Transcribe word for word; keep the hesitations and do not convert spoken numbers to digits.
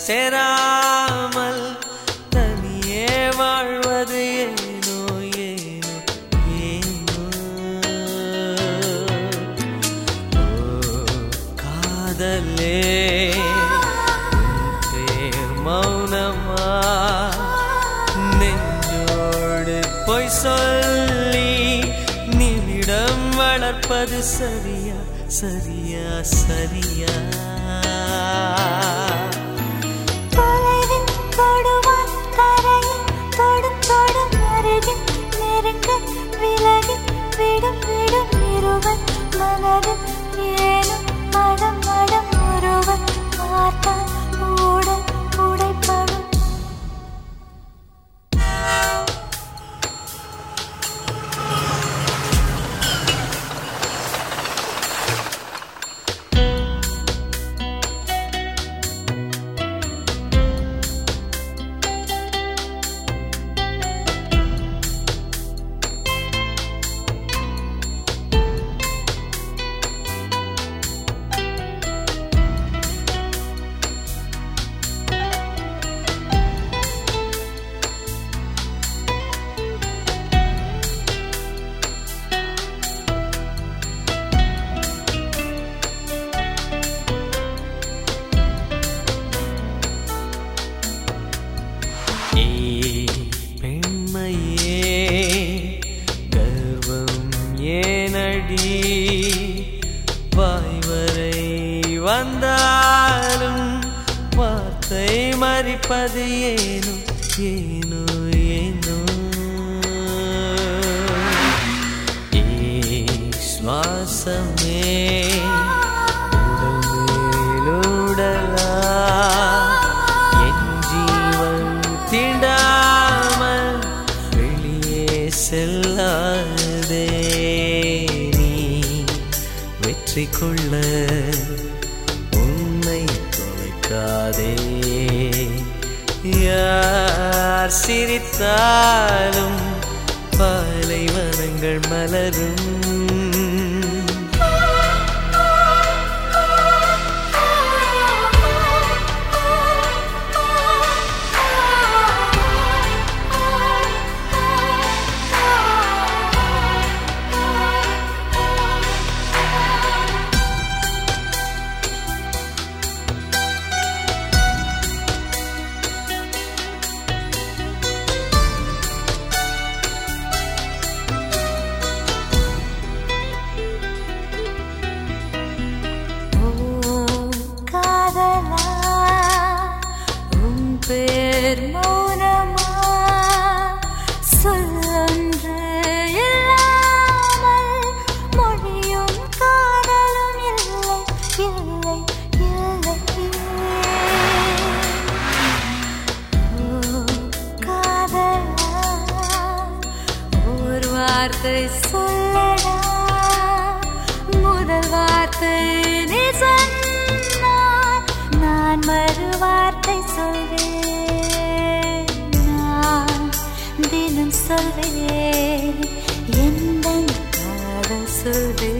சேராமல் தனியே வாழ்வது ஏனோ ஏனோ ஏனோ ஓ காதலே பேர் மௌனமா நெஞ்சோடு பொய் சொல்லி நிமிடம் வளர்ப்பது சரியா சரியா சரியா தொலைவில் தொடுவான் கரையில் தொடும் தொடும் அருகில் நெருங்க விலகி விடும் விடும் இருவன் மனதில் ஏனும் மடம் மடம் ஒருவன் பார்த்தால் ஊடல் உடைப்படும் பெண்மையே கர்வம் ஏனடி வாய்வரை வந்தாலும் வார்த்தை மறிப்பது ஏனோ ஏனோ ஏனோ ஏ சுவாசமே உடலா தீண்டாமல் வெளியே செல்லாதே நீ வெற்றி கொள்ள உன்னை தொலைக்காதே யார் சிரித்தாலும் பாலைவனங்கள் மலரும் பேர் மௌனமா சொல்லொன்று இல்லாமல் மொழியும் காதலும் இல்லை இல்லை இல்லை ஓ காதலா ஒரு வார்த்தை சொல்லடா முதல் வார்த்தை நீ சொன்னால் நான் மறு வார்த்தை சொல்வேன் தினம் சொல்வேன் எந்த காதல் சொல்வேன்